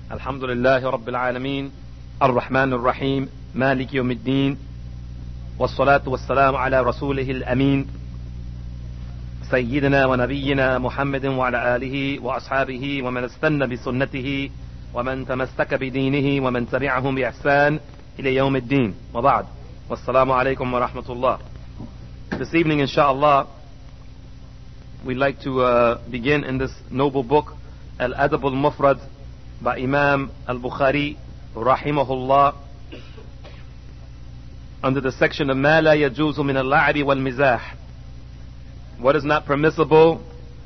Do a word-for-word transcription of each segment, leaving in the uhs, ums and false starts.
الحمد لله رب العالمين الرحمن الرحيم مالك يوم الدين والصلاة والسلام على رسوله الأمين سيدنا ونبينا محمد وعلى آله وأصحابه ومن استنى بسنته ومن تمسك بدينه ومن تبعهم بإحسان إلى يوم الدين وبعد والسلام عليكم ورحمة الله. This evening, inshallah, we'd like to uh, begin in this noble book, Al-Adab al-Mufrad, by Imam al-Bukhari, rahimahullah, under the section of ما لا يجوز من اللعب والمزاح, what is not permissible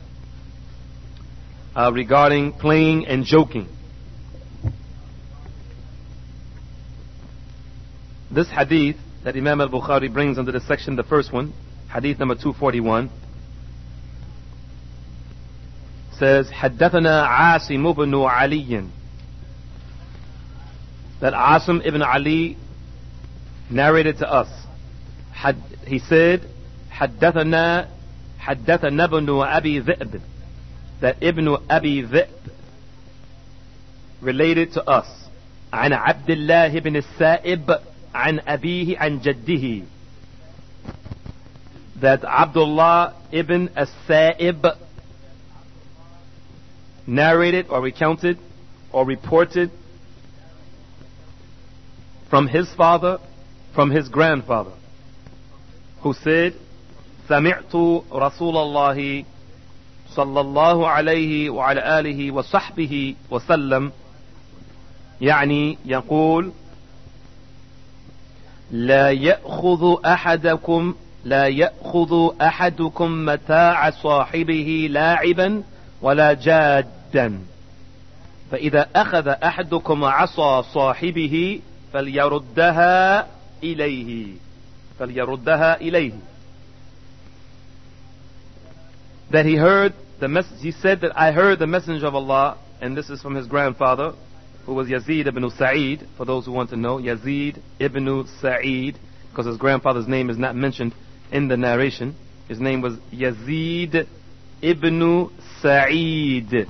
uh, regarding playing and joking. This hadith that Imam al-Bukhari brings under the section, the first one, hadith number two forty-one, says حدثنا عاصم بن علي, that Asim ibn Ali narrated to us. Had, he said حدثنا حدثنا ابن أبي ذئب, that Ibn Abi Dhib related to us. عن عبد الله بن السائب عن أبيه عن جده, that Abdullah ibn as-Sa'ib narrated or recounted or reported from his father, from his grandfather, who said, سمعت رسول الله صلى الله عليه وعلى آله وصحبه وسلم يعني يقول لا يأخذ أحدكم لا يأخذ أحدكم متاع صاحبه لاعبا ولا جادا، فإذا أخذ أحدكم عصا صاحبه فليردها إليه فليردها إليه. That he heard the message, he said that I heard the messenger of Allah, and this is from his grandfather, who was Yazid ibn Sa'id, for those who want to know, Yazid ibn Sa'id, because his grandfather's name is not mentioned in the narration. His name was Yazid ibn Sa'id.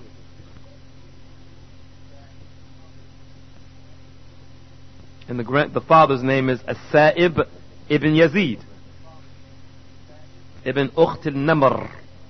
And the grand, the father's name is As-Sa'ib ibn Yazid ibn Ukht al-Namr.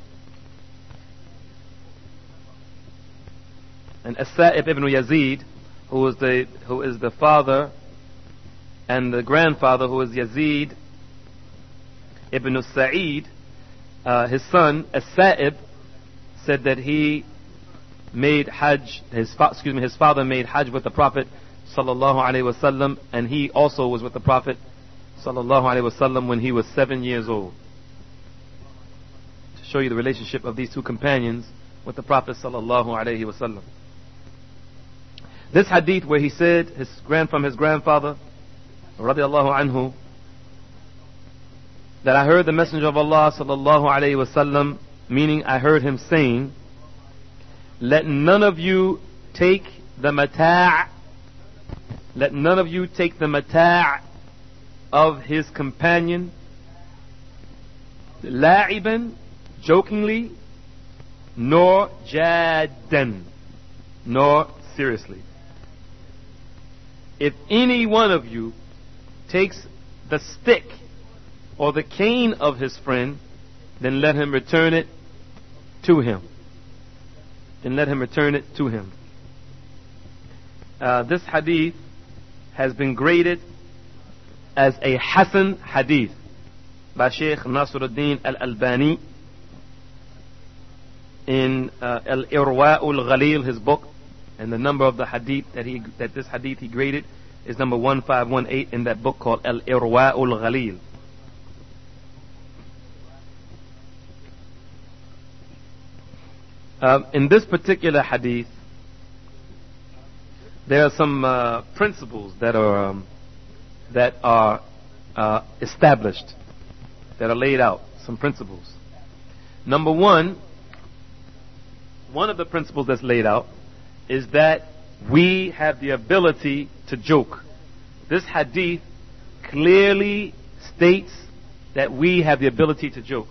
And As-Sa'ib ibn Yazid, who is the who is the father and the grandfather, who is Yazid ibn Sa'id, uh, his son As-Sa'ib said that he made Hajj. His fa- excuse me, his father made Hajj with the Prophet sallallahu alaihi wasallam, and he also was with the Prophet sallallahu alaihi wasallam when he was seven years old. To show you the relationship of these two companions with the Prophet sallallahu alaihi wasallam. This hadith where he said his grand from his grandfather radiallahu anhu, that I heard the Messenger of Allah sallallahu alaihi wasallam, meaning I heard him saying, let none of you take the mata' let none of you take the mata' of his companion la'iban, jokingly, nor jaddan, nor seriously. If any one of you takes the stick or the cane of his friend, then let him return it to him. Then let him return it to him. Uh, this hadith has been graded as a Hasan hadith by Shaykh Nasruddin al-Albani in uh, Al-Irwa' al-Ghalil, his book, and the number of the hadith that he that this hadith he graded is number one five one eight in that book called Al-Irwa' al-Ghalil. Um, in this particular hadith, there are some uh, principles that are um, that are uh, established, that are laid out. Some principles. Number one, one of the principles that's laid out is that we have the ability to joke. This hadith clearly states that we have the ability to joke.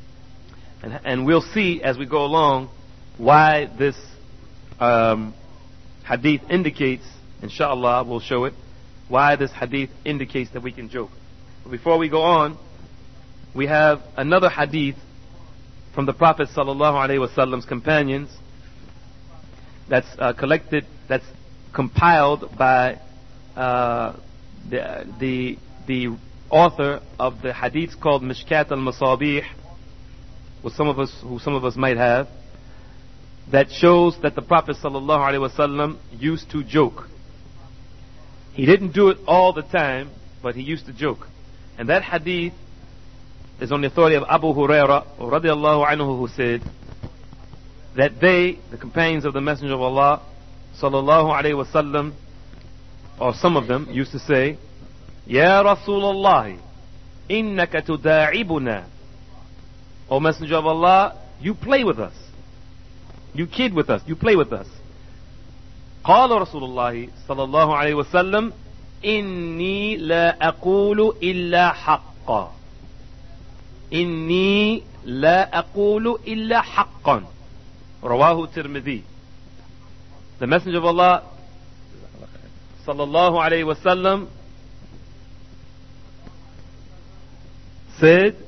And, and we'll see as we go along why this um, hadith indicates, inshallah we'll show it, why this hadith indicates that we can joke. But before we go on, we have another hadith from the Prophet sallallahu alaihi wasallam's companions that's uh, collected, that's compiled by uh, the, the the author of the hadith called Mishkat al-Masabih, which some of us, who some of us might have, that shows that the Prophet sallallahu alaihi wasallam used to joke. He didn't do it all the time, but he used to joke. And that hadith is on the authority of Abu Hurairah radiallahu anhu, who said that they, the companions of the Messenger of Allah sallallahu alaihi wasallam, or some of them, used to say, Ya Rasulullah, innaka tuda'ibuna. O Messenger of Allah, you play with us. You kid with us. You play with us. قال رسول الله صلى الله عليه وسلم إني لا أقول إلا حقا إني لا أقول إلا حقا رواه الترمذي. The Messenger of Allah صلى الله عليه وسلم said,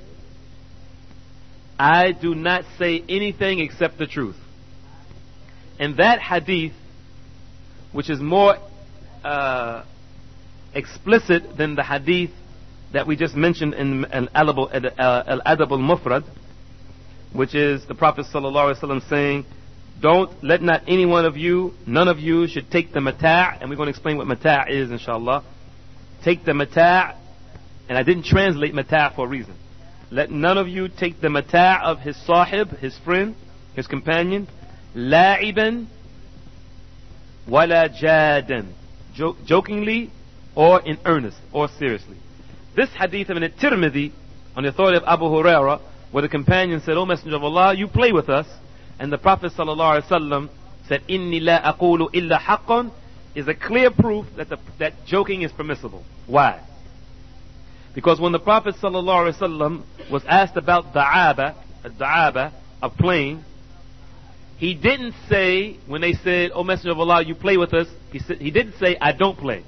I do not say anything except the truth. And that hadith, which is more uh, explicit than the hadith that we just mentioned in Al-Adab al-Mufrad, which is the Prophet ﷺ saying, don't let not any one of you, none of you should take the mata', and we're going to explain what mata' is inshallah. Take the mata', and I didn't translate mata' for a reason. Let none of you take the mata' of his sahib, his friend, his companion, la'iban wala jadan, jo- jokingly or in earnest or seriously. This hadith of At-Tirmidhi, on the authority of Abu Hurairah, where the companion said, O Messenger of Allah, you play with us, and the Prophet sallallahu alaihi wasallam said, Inni la aqulu illa haqqan, is a clear proof that the, that joking is permissible. Why? Because when the Prophet sallallahu alaihi wasallam was asked about da'aba, a da'aba, a playing, he didn't say, when they said, O Messenger of Allah, you play with us, he said, he didn't say, I don't play.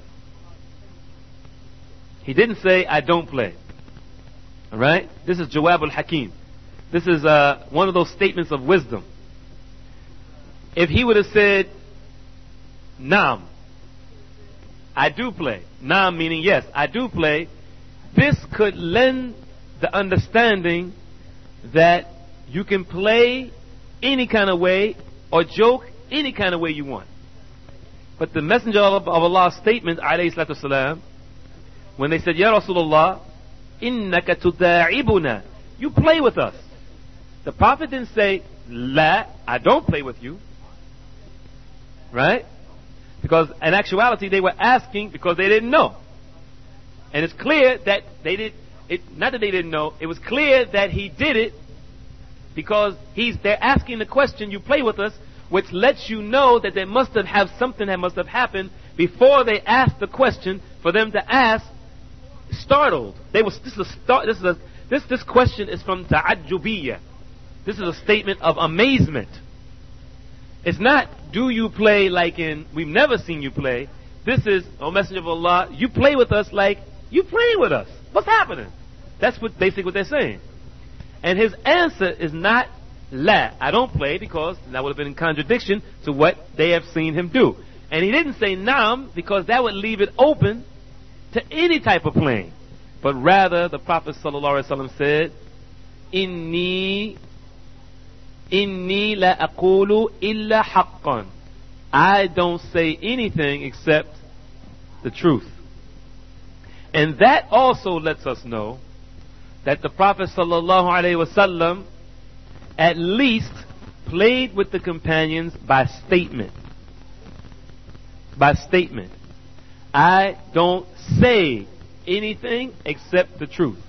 He didn't say, I don't play. Alright? This is Jawab al-Hakim. This is uh, one of those statements of wisdom. If he would have said, Naam, I do play. Naam meaning yes, I do play. This could lend the understanding that you can play any kind of way or joke any kind of way you want. But the Messenger of Allah's statement, alayhi salatu wasalam, when they said, Ya Rasulullah, innaka tuda'ibuna, you play with us. The Prophet didn't say, La, I don't play with you. Right? Because in actuality they were asking because they didn't know. And it's clear that they did it, not that they didn't know, it was clear that he did it because he's they're asking the question, you play with us, which lets you know that there must have, have something that must have happened before they asked the question for them to ask startled. They was this is a start this is a this this question is from ta'ajjubiyya. This is a statement of amazement. It's not, do you play like in, we've never seen you play. This is, O Messenger of Allah, you play with us like, you play with us. What's happening? That's what basically what they're saying. And his answer is not, La, I don't play, because that would have been in contradiction to what they have seen him do. And he didn't say Naam, because that would leave it open to any type of playing. But rather, the Prophet ﷺ said, Inni Inni la aqulu illa haqqan. I don't say anything except the truth. And that also lets us know that the Prophet sallallahu alaihi wasallam at least played with the companions by statement. By statement. I don't say anything except the truth.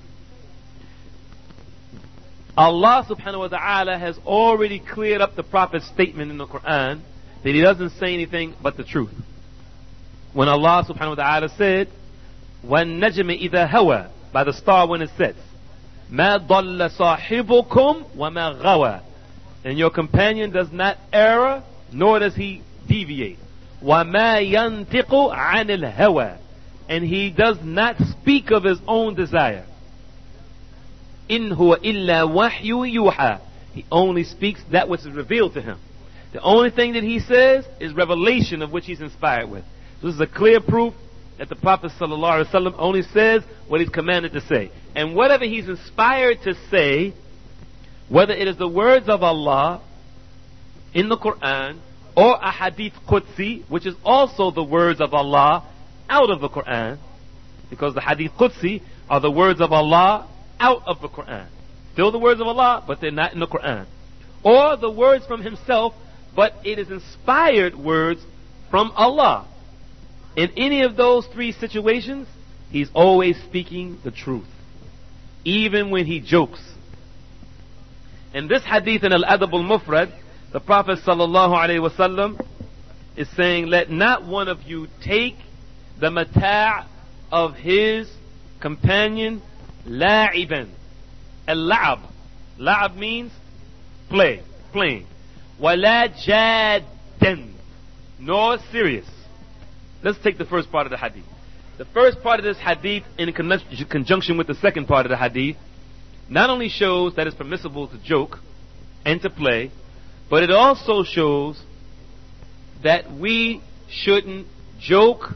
Allah subhanahu wa ta'ala has already cleared up the Prophet's statement in the Quran that he doesn't say anything but the truth. When Allah subhanahu wa ta'ala said, وَالنَّجْمِ إِذَا هَوَى, by the star when it sets, مَا ضَلَّ صَاحِبُكُمْ وَمَا غَوَى, and your companion does not err, nor does he deviate. وَمَا يَنْتِقُ عَنِ الْهَوَى. And he does not speak of his own desire. إِنْ هُوَ إِلَّا وَحْيُ يُوحَى. He only speaks that which is revealed to him. The only thing that he says is revelation of which he's inspired with. So this is a clear proof that the Prophet ﷺ only says what he's commanded to say. And whatever he's inspired to say, whether it is the words of Allah in the Quran, or a hadith Qudsi, which is also the words of Allah out of the Quran, because the hadith Qudsi are the words of Allah out of the Quran. Still the words of Allah, but they're not in the Quran. Or the words from himself, but it is inspired words from Allah. In any of those three situations, he's always speaking the truth, even when he jokes. In this hadith in Al-Adab al-Mufrad, the Prophet sallallahu alaihi wasallam is saying, let not one of you take the mata' of his companion la'iban. Al-la'ab. La'ab means play, playing. Wala jaddan. Nor serious. Let's take the first part of the hadith. The first part of this hadith, in conjunction with the second part of the hadith, not only shows that it's permissible to joke and to play, but it also shows that we shouldn't joke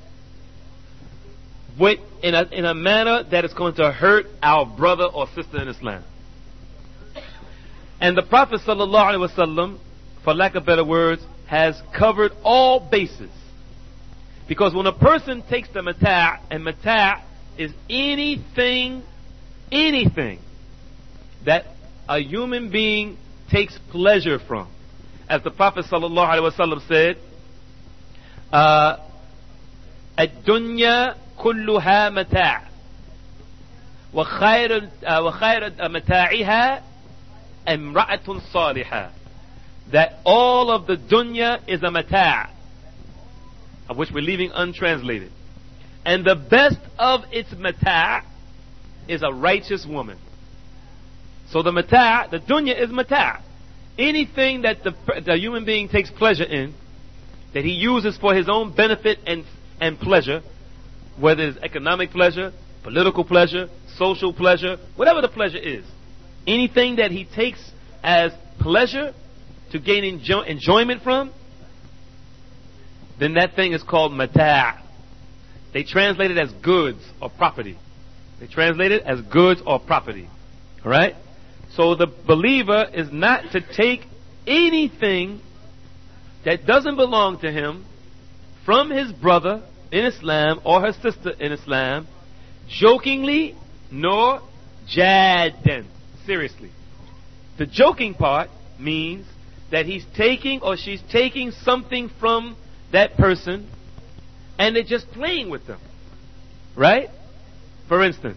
with, in, a, in a manner that is going to hurt our brother or sister in Islam. And the Prophet sallallahu alaihi wasallam, for lack of better words, has covered all bases. Because when a person takes the mata', and mata' is anything, anything that a human being takes pleasure from. As the Prophet sallallahu alaihi wasallam said, uh, "Ad-dunya kulluha mata', wa khayr wa khayr mata'iha imra'atun salihah." That all of the dunya is a mata', of which we're leaving untranslated. And the best of its mata' is a righteous woman. So the mata', the dunya is mata'. Anything that the, the human being takes pleasure in, that he uses for his own benefit and, and pleasure, whether it's economic pleasure, political pleasure, social pleasure, whatever the pleasure is, anything that he takes as pleasure to gain enjoy, enjoyment from, then that thing is called mata'. They translate it as goods or property. They translate it as goods or property. Alright? So the believer is not to take anything that doesn't belong to him from his brother in Islam or her sister in Islam, jokingly nor jaddan, seriously. The joking part means that he's taking or she's taking something from that person and they're just playing with them. Right? For instance,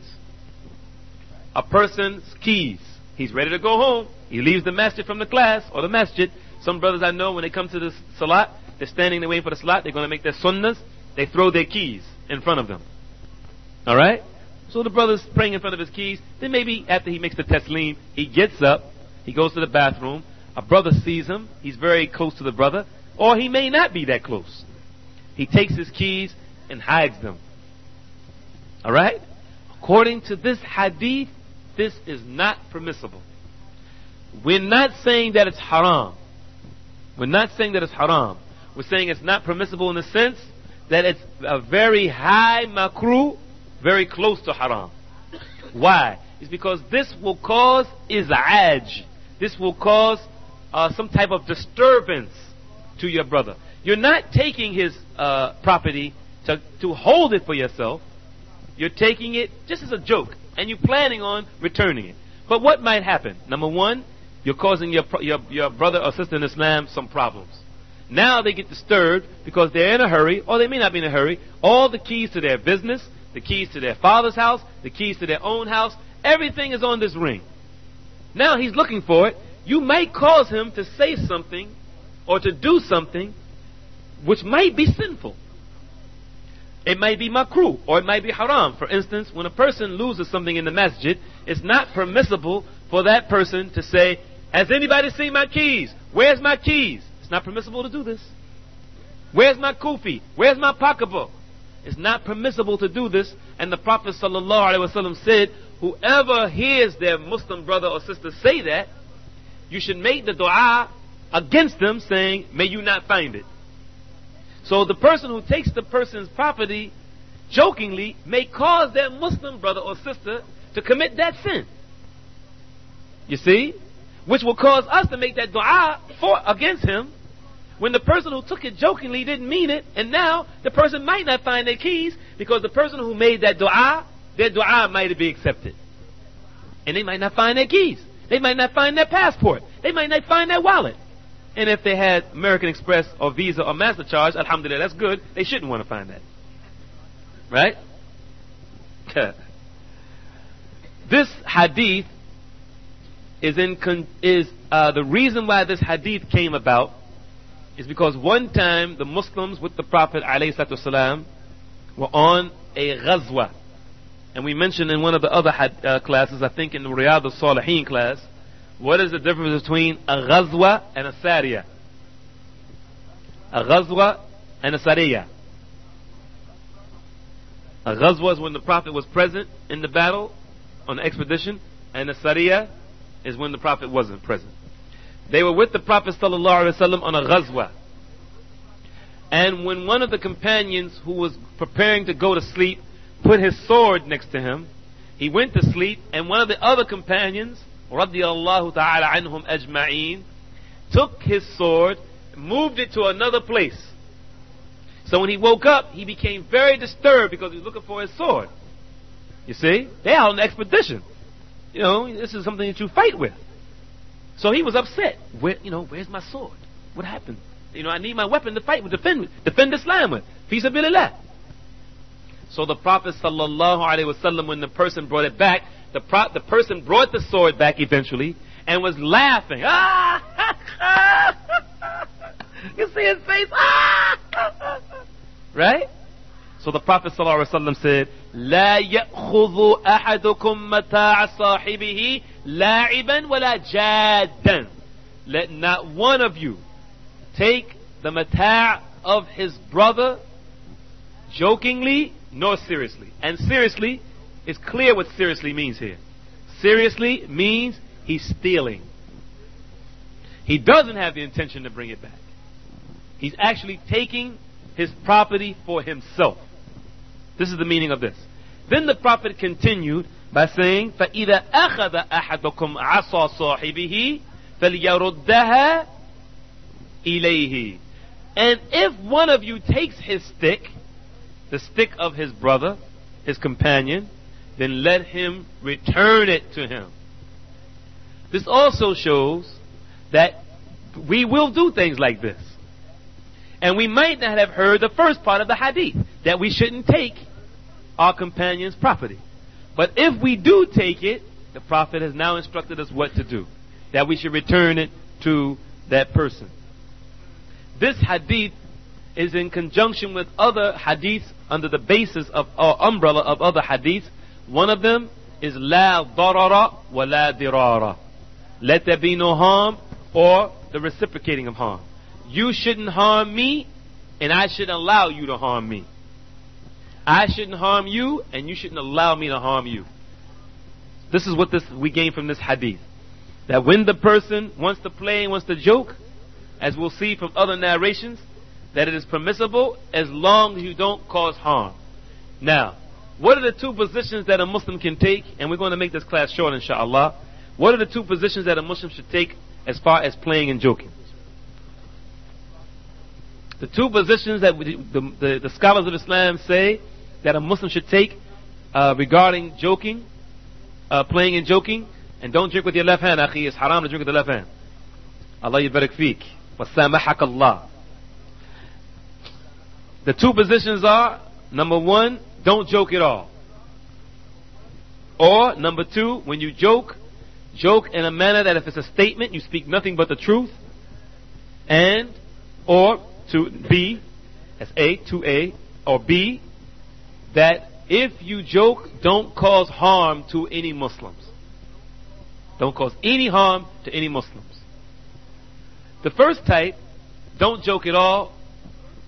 a person's keys. He's ready to go home. He leaves the masjid from the class or the masjid. Some brothers I know, when they come to the salat, they're standing there waiting for the salat. They're going to make their sunnahs. They throw their keys in front of them. Alright? So the brother's praying in front of his keys. Then maybe after he makes the taslim, he gets up. He goes to the bathroom. A brother sees him. He's very close to the brother. Or he may not be that close. He takes his keys and hides them. Alright? According to this hadith, this is not permissible. We're not saying that it's haram. We're not saying that it's haram. We're saying it's not permissible in the sense that it's a very high makruh, very close to haram. Why? It's because this will cause iz'aj. This will cause uh, some type of disturbance to your brother. You're not taking his uh, property to, to hold it for yourself. You're taking it just as a joke, and you're planning on returning it. But what might happen? Number one, you're causing your, your, your brother or sister in Islam some problems. Now they get disturbed because they're in a hurry, or they may not be in a hurry. All the keys to their business, the keys to their father's house, the keys to their own house, everything is on this ring. Now he's looking for it. You might cause him to say something or to do something which might be sinful. It might be makruh, or it might be haram. For instance, when a person loses something in the masjid, it's not permissible for that person to say, has anybody seen my keys? Where's my keys? It's not permissible to do this. Where's my kufi? Where's my pocketbook? It's not permissible to do this. And the Prophet sallallahu alaihi wasallam said, whoever hears their Muslim brother or sister say that, you should make the dua against them, saying, may you not find it. So the person who takes the person's property jokingly may cause their Muslim brother or sister to commit that sin. You see? Which will cause us to make that dua for against him, when the person who took it jokingly didn't mean it, and now the person might not find their keys, because the person who made that dua, their dua might be accepted. And they might not find their keys. They might not find their passport. They might not find their wallet. And if they had American Express or Visa or MasterCard, alhamdulillah, that's good. They shouldn't want to find that. Right? This hadith is in con- is uh, the reason why this hadith came about is because one time the Muslims with the Prophet ﷺ were on a ghazwa. And we mentioned in one of the other had, uh, classes, I think in the Riyadh al-Salihin class, what is the difference between a ghazwa and a sariya? A ghazwa and a sariya. A ghazwa is when the Prophet was present in the battle, on the expedition, and a sariya is when the Prophet wasn't present. They were with the Prophet ﷺ on a ghazwa. And when one of the companions who was preparing to go to sleep put his sword next to him, he went to sleep, and one of the other companions, radiyallahu ta'ala anhum ajma'een, took his sword, moved it to another place. So when he woke up, he became very disturbed because he was looking for his sword. You see? They're out on an expedition. You know, this is something that you fight with. So he was upset. Where, you know, where's my sword? What happened? You know, I need my weapon to fight with, defend, defend Islam with. Fi sabilillah. So the Prophet sallallahu alaihi wasallam, when the person brought it back, the pro- the person brought the sword back eventually and was laughing. Ah! You see his face? Ah! Right? So the Prophet sallallahu alaihi wasallam said, لا يأخذ أحدكم متاع صاحبه لاعبا ولا جادا. Let not one of you take the mata' of his brother jokingly nor seriously. And seriously, it's clear what seriously means here. Seriously means he's stealing. He doesn't have the intention to bring it back. He's actually taking his property for himself. This is the meaning of this. Then the Prophet continued by saying, فَإِذَا أَخَذَ أَحَدُكُمْ عَصَى صَاحِبِهِ فَلْيَرُدَّهَا إِلَيْهِ. And if one of you takes his stick, the stick of his brother, his companion, then let him return it to him. This also shows that we will do things like this. And we might not have heard the first part of the hadith, that we shouldn't take our companion's property. But if we do take it, the Prophet has now instructed us what to do. That we should return it to that person. This hadith is in conjunction with other hadiths under the basis of or umbrella of other hadiths. One of them is La darara wa la dirara. Let there be no harm or the reciprocating of harm. You shouldn't harm me, and I shouldn't allow you to harm me. I shouldn't harm you, and you shouldn't allow me to harm you. This is what this we gain from this hadith. That when the person wants to play and wants to joke, as we'll see from other narrations, that it is permissible as long as you don't cause harm. Now, what are the two positions that a Muslim can take? And we're going to make this class short, inshallah. What are the two positions that a Muslim should take as far as playing and joking? The two positions that we, the, the, the scholars of Islam say that a Muslim should take uh, regarding joking, uh, playing and joking, and don't drink with your left hand, akhi. It's haram to drink with the left hand. Allah yubarak feek. Wasamahak Allah. The two positions are, number one, don't joke at all. Or, number two, when you joke, joke in a manner that if it's a statement, you speak nothing but the truth. And, or, to B, that's A, to A, or B, that if you joke, don't cause harm to any Muslims. Don't cause any harm to any Muslims. The first type, don't joke at all,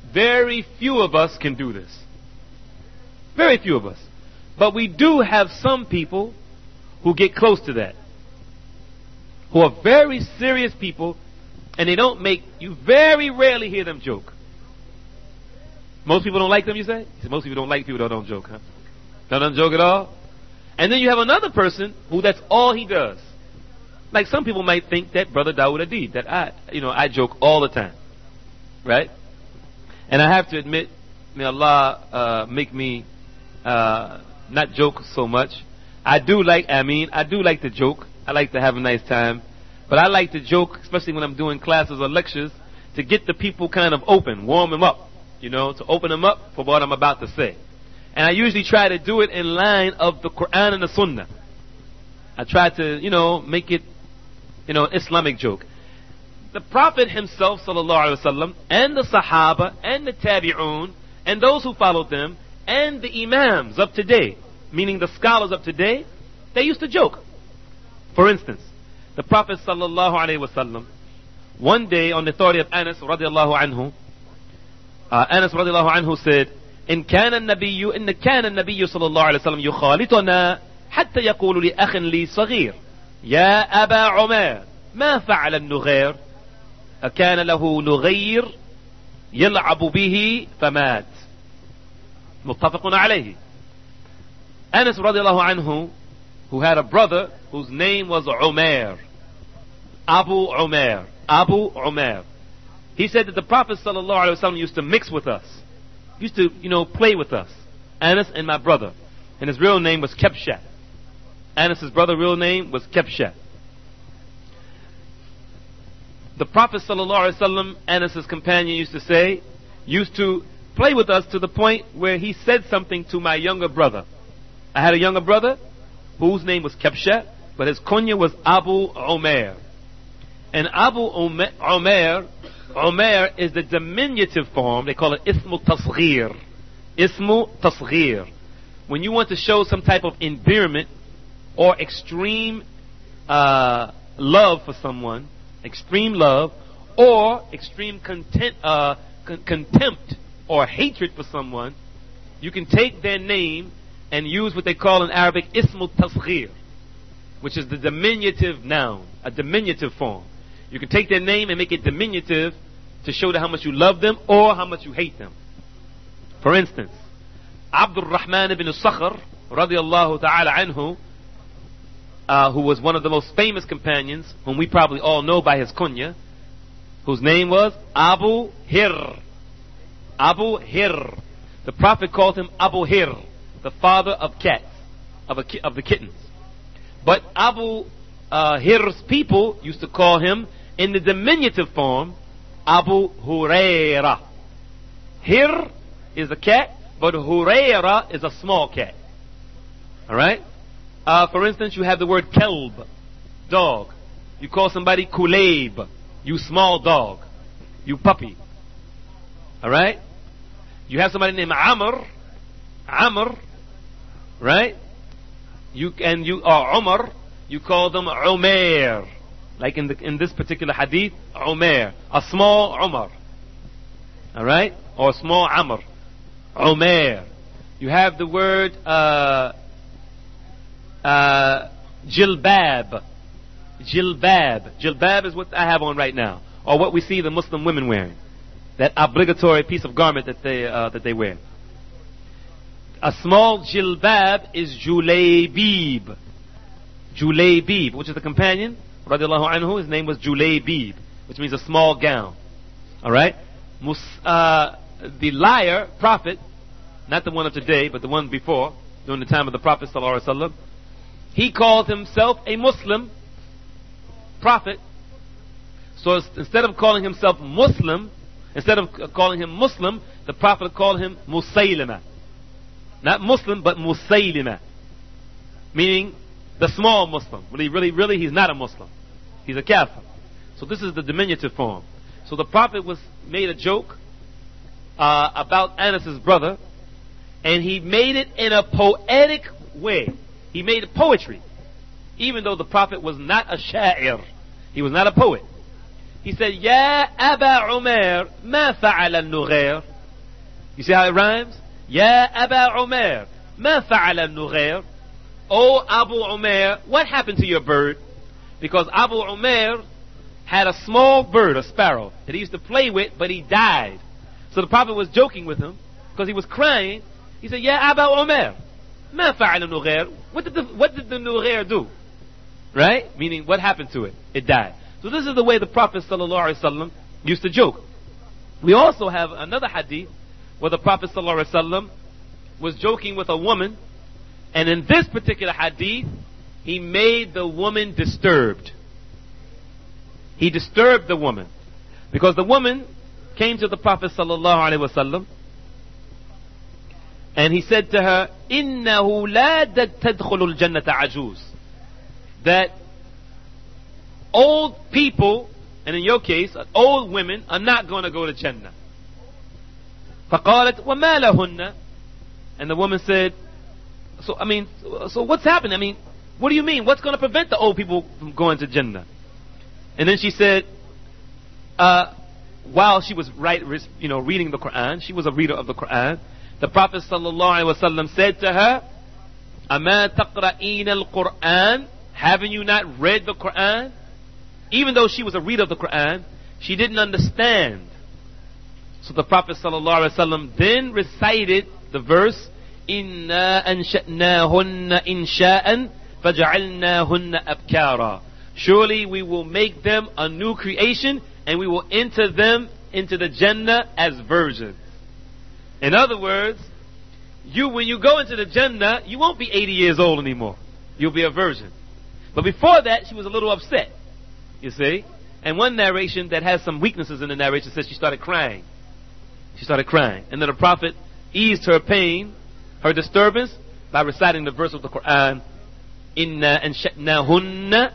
very few of us can do this. Very few of us. But we do have some people who get close to that, who are very serious people, and they don't make, you very rarely hear them joke. Most people don't like them, you say? Most people don't like people that don't joke, huh? That don't joke at all? And then you have another person who that's all he does. Like some people might think that Brother Dawood Adid, that I, you know, I joke all the time. Right? And I have to admit, may Allah uh, make me uh, not joke so much. I do like, I mean, I do like to joke. I like to have a nice time. But I like to joke, especially when I'm doing classes or lectures, to get the people kind of open, warm them up, you know, to open them up for what I'm about to say. And I usually try to do it in line of the Quran and the Sunnah. I try to, you know, make it, you know, an Islamic joke. The Prophet himself, sallallahu alaihi wasallam, and the Sahaba, and the Tabi'un, and those who followed them, and the Imams of today, meaning the scholars of today, they used to joke. For instance, the Prophet sallallahu alaihi wasallam, one day on the authority of Anas radiallahu anhu, uh, Anas radiallahu anhu said, إن كان النبي إن كان النبي صلى الله عليه وسلم يخالطنا حتى يقول لأخ لي صغير يا أبا عمر ما فعل النغير أكان له نغير يلعب به فمات متفق عليه. Anas radiallahu anhu, who had a brother whose name was Umar, Abu Umar, Abu Umar. He said that the Prophet sallallahu alaihi wasallam used to mix with us, used to, you know, play with us, Anas and my brother, and his real name was Kebsha. Anas's brother's real name was Kebsha. The Prophet sallallahu alaihi wasallam, Anas's companion, used to say, used to play with us to the point where he said something to my younger brother. I had a younger brother whose name was Kebsha, but his kunya was Abu Umar. And Abu Umar, Umar is the diminutive form. They call it Ismu Tasghir. Ismu Tasghir. When you want to show some type of endearment or extreme uh, love for someone, extreme love, or extreme content, uh, con- contempt or hatred for someone, you can take their name and use what they call in Arabic Ismu Tasghir, which is the diminutive noun, a diminutive form. You can take their name and make it diminutive to show them how much you love them or how much you hate them. For instance, Abdul Rahman ibn Sakhr radiallahu ta'ala anhu, uh, who was one of the most famous companions, whom we probably all know by his kunya, whose name was Abu Hir. Abu Hir. The Prophet called him Abu Hir, the father of cats, of, a ki- of the kittens. But Abu uh, Hir's people used to call him, in the diminutive form, Abu Huraira. Hir is a cat, but Huraira is a small cat. Alright? Uh, for instance, you have the word kelb, dog. You call somebody kulayb, you small dog, you puppy. Alright? You have somebody named Amr, Amr, right? You and you are Umar, you call them Umair. Like in the in this particular hadith, Umair, a small Umar. Alright? Or a small Amr. Umair. You have the word uh, uh, Jilbab. Jilbab. Jilbab is what I have on right now, or what we see the Muslim women wearing. That obligatory piece of garment that they uh, that they wear. A small jilbab is Julaybib. Julaybib, which is the companion, radiallahu anhu, his name was Julaybib, which means a small gown. Alright? Mus, uh, the liar, prophet, not the one of today, but the one before, during the time of the Prophet sallallahu alaihi wasallam, he called himself a Muslim prophet. So instead of calling himself Muslim, instead of calling him Muslim, the Prophet called him Musaylima. Not Muslim, but Musaylima. Meaning the small Muslim. Really, really, really, he's not a Muslim. He's a kafir. So this is the diminutive form. So the Prophet was made a joke uh, about Anas's brother, and he made it in a poetic way. He made it poetry. Even though the Prophet was not a sha'ir. He was not a poet. He said, Ya Aba Umar, ma fa'ala al-Nughair. You see how it rhymes? Ya Aba Umair, ma fa'ala nughair. Oh Abu Umair, what happened to your bird? Because Abu Umair had a small bird, a sparrow, that he used to play with, but he died. So the Prophet was joking with him because he was crying. He said, Ya Aba Umair, ma fa'ala nughair. What did the, what did the nughair do? Right? Meaning, what happened to it? It died. So this is the way the Prophet sallallahu alaihi wasallam used to joke. We also have another hadith where the Prophet sallallahu alaihi wasallam was joking with a woman, and in this particular hadith, he made the woman disturbed. He disturbed the woman because the woman came to the Prophet sallallahu alaihi wasallam, and he said to her, "Innahu la tadkhulul jannata ajuz." That old people, and in your case, old women, are not going to go to Jannah. فَقَالَتْ وَمَا لَهُنَّ. And the woman said, so I mean, so what's happening? I mean, what do you mean? What's going to prevent the old people from going to Jannah? And then she said, uh, while she was right, you know, reading the Quran, she was a reader of the Quran, the Prophet sallallahu alaihi wasallam said to her, أَمَا تَقْرَئِينَ الْقُرْآنِ. Haven't you not read the Quran? Even though she was a reader of the Quran, she didn't understand. So the Prophet ﷺ then recited the verse, إِنَّا أَنشَأْنَاهُنَّ إِنشَاءً فَجَعَلْنَاهُنَّ أَبْكَارًا. Surely we will make them a new creation, and we will enter them into the Jannah as virgins. In other words, you when you go into the Jannah, you won't be eighty years old anymore. You'll be a virgin. But before that, she was a little upset. You see? And one narration that has some weaknesses in the narration says she started crying. She started crying. And then the Prophet eased her pain, her disturbance, by reciting the verse of the Quran, Inna ansha'nahunna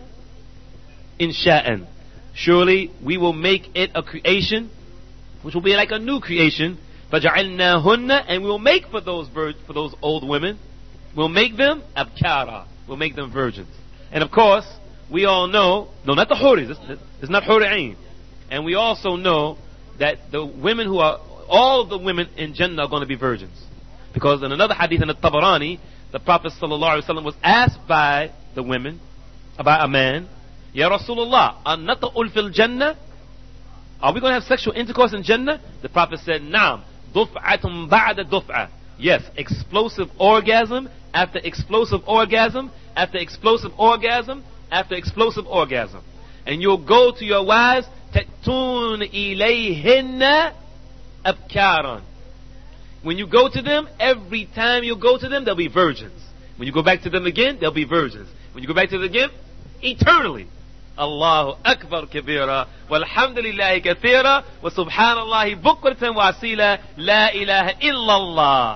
insha'an. Surely we will make it a creation, which will be like a new creation. فَجَعَلْنَاهُنَّ. And we will make for those vir- for those old women, we'll make them abkara. We'll make them virgins. And of course, we all know, no, not the huris, it's, it's not huri'ain. And we also know that the women who are, all of the women in Jannah are going to be virgins. Because in another hadith in the Tabarani, the Prophet sallallahu alaihi wasallam was asked by the women, about a man, Ya Rasulullah, an-nata'ul fil Jannah? Are we going to have sexual intercourse in Jannah? The Prophet said, Naam, duf'atum ba'da duf'a. Yes, explosive orgasm after explosive orgasm after explosive orgasm after explosive orgasm. And you'll go to your wives, ta'tun ilayhinna abkaran. When you go to them, every time you go to them, they'll be virgins. When you go back to them again, they'll be virgins. When you go back to them again, eternally. Allahu Akbar kabira, walhamdulillahi kathira, wa subhanallahi bukratan wa asila, la ilaha illallah.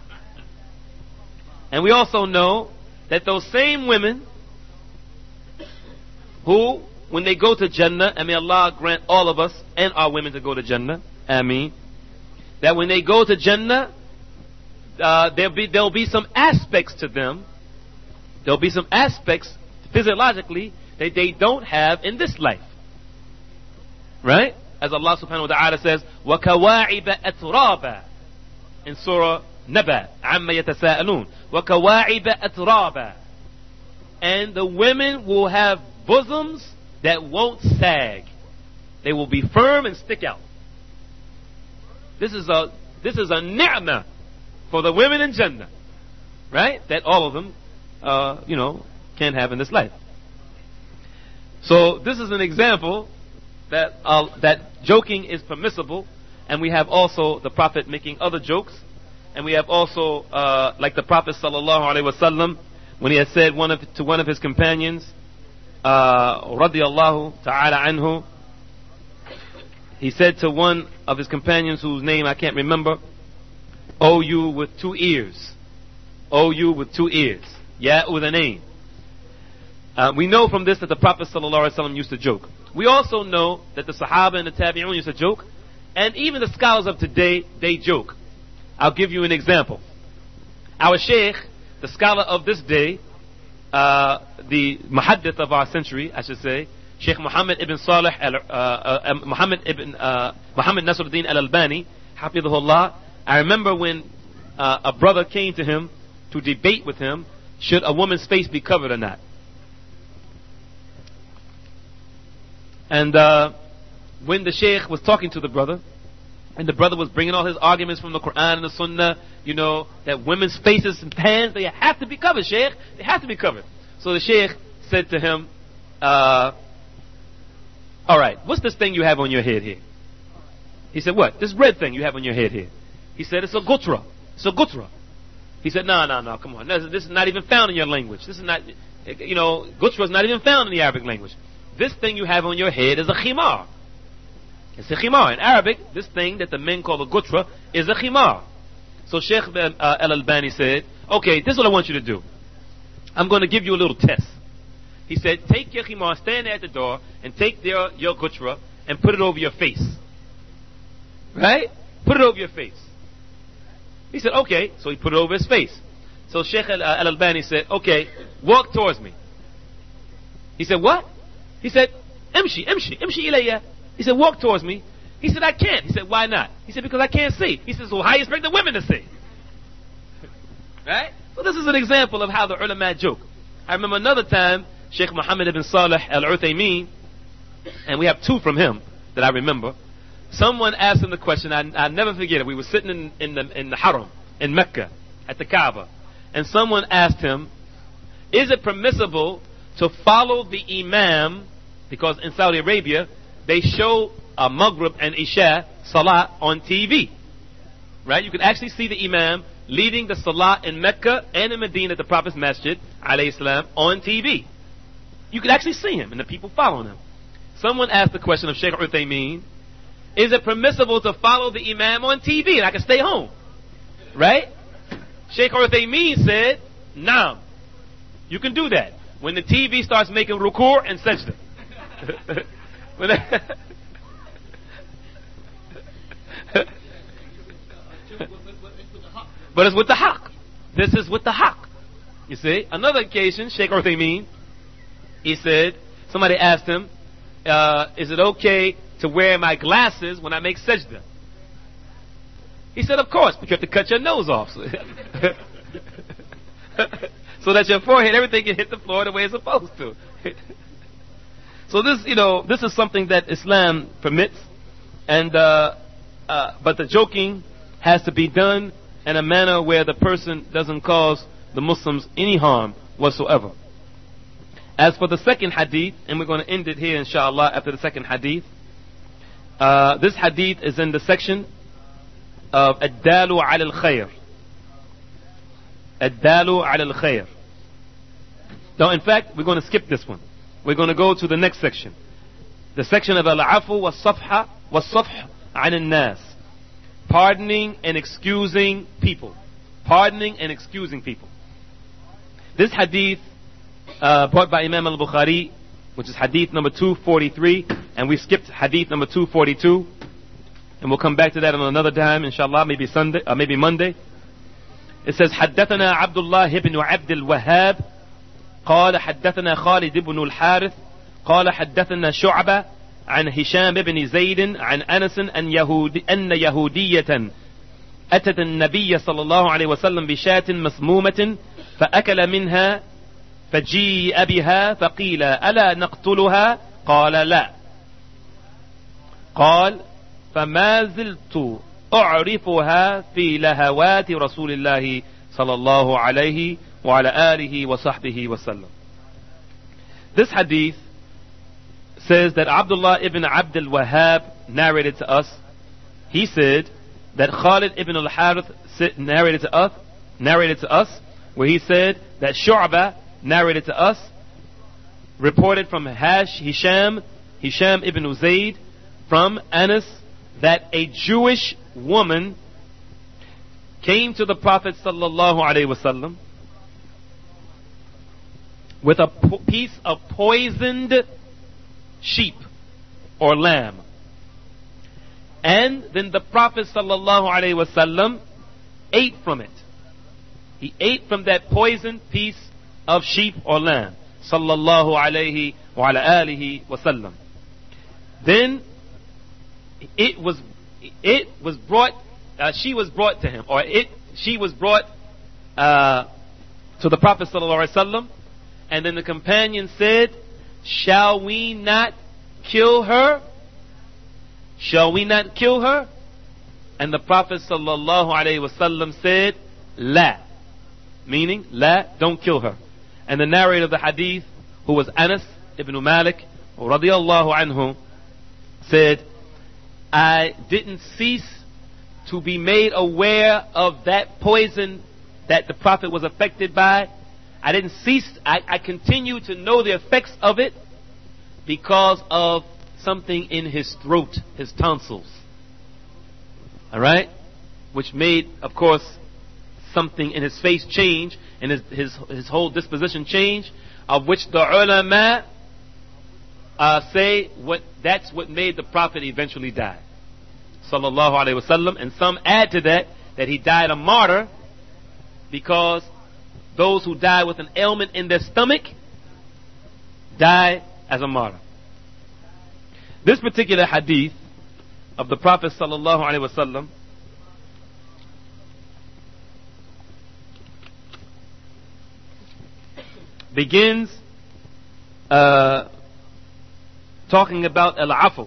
And we also know that those same women who, when they go to Jannah, and may Allah grant all of us and our women to go to Jannah, Ameen, that when they go to Jannah, uh, there'll be there'll be some aspects to them, there'll be some aspects physiologically that they don't have in this life. Right? As Allah subhanahu wa ta'ala says, وَكَوَاعِبَ أَتْرَابًا in Surah Naba, عَمَّ يَتَسَاءَلُونَ وَكَوَاعِبَ أَتْرَابًا. And the women will have bosoms that won't sag. They will be firm and stick out. This is a this is a ni'mah for the women in Jannah, right? That all of them, uh, you know, can't have in this life. So this is an example that uh, that joking is permissible, and we have also the Prophet making other jokes, and we have also uh, like the Prophet sallallahu alaihi wasallam when he had said one of to one of his companions, uh, radiyallahu ta'ala anhu. He said to one of his companions whose name I can't remember, "O you with two ears, O you with two ears, Ya udhanayn." Uh, we know from this that the Prophet ﷺ used to joke. We also know that the Sahaba and the Tabi'un used to joke, and even the scholars of today, they joke. I'll give you an example. Our Shaykh, the scholar of this day, uh, the Muhaddith of our century, I should say, Sheikh Muhammad ibn Salih, uh, uh, Muhammad ibn uh, Muhammad Nasruddin al-Albani, Hafidhullah, I remember when uh, a brother came to him to debate with him, should a woman's face be covered or not? And uh, when the sheikh was talking to the brother, and the brother was bringing all his arguments from the Quran and the Sunnah, you know, that women's faces and hands, they have to be covered, sheikh. They have to be covered. So the sheikh said to him, uh, all right, what's this thing you have on your head here? He said, what? This red thing you have on your head here. He said, it's a gutra. It's a gutra. He said, no, no, no, come on. This, this is not even found in your language. This is not, you know, gutra is not even found in the Arabic language. This thing you have on your head is a khimar. It's a khimar. In Arabic, this thing that the men call a gutra is a khimar. So Sheikh uh, Al-Albani said, okay, this is what I want you to do. I'm going to give you a little test. He said, take your khimar, stand there at the door, and take your, your gutra and put it over your face. Right? Put it over your face. He said, okay. So he put it over his face. So Sheikh Al-Albani said, okay, walk towards me. He said, what? He said, Imshi, Imshi, Imshi ilayya. He said, walk towards me. He said, I can't. He said, why not? He said, because I can't see. He said, so how you expect the women to see? Right? So this is an example of how the ulama joke. I remember another time, Sheikh Muhammad ibn Salih al-Uthaymeen, and we have two from him that I remember. Someone asked him the question, I, I'll never forget it. We were sitting in, in, the, in the Haram, in Mecca, at the Kaaba. And someone asked him, is it permissible to follow the Imam, because in Saudi Arabia, they show uh, Maghrib and Isha Salah on T V. Right? You can actually see the Imam leading the Salah in Mecca and in Medina at the Prophet's Masjid, alayhi salam, on T V. You can actually see him and the people following him. Someone asked the question of Sheikh Uthaymeen, is it permissible to follow the Imam on T V and I can stay home? Right? Sheikh Uthaymeen said, Naam. You can do that. When the T V starts making rukur and sajda. When but it's with the haqq. This is with the haqq. You see? Another occasion, Sheikh Uthaymeen, he said, somebody asked him, uh, is it okay to wear my glasses when I make sajda? He said, of course, but you have to cut your nose off. So, so that your forehead, everything can hit the floor the way it's supposed to. So this, you know, this is something that Islam permits, and uh, uh, but the joking has to be done in a manner where the person doesn't cause the Muslims any harm whatsoever. As for the second hadith, and we're going to end it here inshallah after the second hadith, uh, this hadith is in the section of Ad-Dalu ala al-Khayr. Ad-Dalu ala al-Khayr. Now in fact, we're going to skip this one. We're going to go to the next section. The section of Al-Afu wa-Safha wa-Safh an al-Nas. Pardoning and excusing people. Pardoning and excusing people. This hadith uh, brought by Imam al-Bukhari, which is hadith number two forty-three, and we skipped hadith number two forty-two, and we'll come back to that on another time, inshallah, maybe Sunday, or maybe Monday. It says, حدثنا عبد الله بن عبد الوهاب قال حدثنا خالد بن الحارث قال حدثنا شعبة عن هشام بن زيد عن أنس أن, يهودي أن يهودية أتت النبي صلى الله عليه وسلم بشاة مسمومة فأكل منها فجيء بها فقيل ألا نقتلها قال لا قال فما زلت أعرفها في لهوات رسول الله صلى الله عليه وعلى آله وصحبه وسلم. This hadith says that Abdullah ibn Abd al-Wahhab narrated to us. He said that Khalid ibn al-Harith narrated to us, narrated to us, where he said that Shu'bah narrated to us, reported from Hash Hisham, Hisham ibn Zayd, from Anas, that a Jewish woman came to the Prophet sallallahu alaihi wasallam with a po- piece of poisoned sheep or lamb. And then the Prophet sallallahu alaihi wasallam ate from it. He ate from that poisoned piece of sheep or lamb. Sallallahu alaihi wa ala alihi wasallam. Then it was it was brought uh, she was brought to him, or it, she was brought uh, to the Prophet sallallahu alaihi wasallam, and then the companion said, shall we not kill her? Shall we not kill her? And the Prophet sallallahu alaihi wasallam said, la, meaning, la, don't kill her. And the narrator of the hadith, who was Anas ibn Malik radiyallahu anhu, said, I didn't cease to be made aware of that poison that the Prophet was affected by. I didn't cease, I, I continue to know the effects of it because of something in his throat, his tonsils. Alright? Which made, of course, something in his face change, and his, his, his whole disposition change, of which the ulama uh, say what that's what made the Prophet eventually die. Sallallahu alaihi wasallam. And some add to that that he died a martyr, because those who die with an ailment in their stomach die as a martyr. This particular hadith of the Prophet sallallahu alaihi wasallam begins uh, talking about al-afu.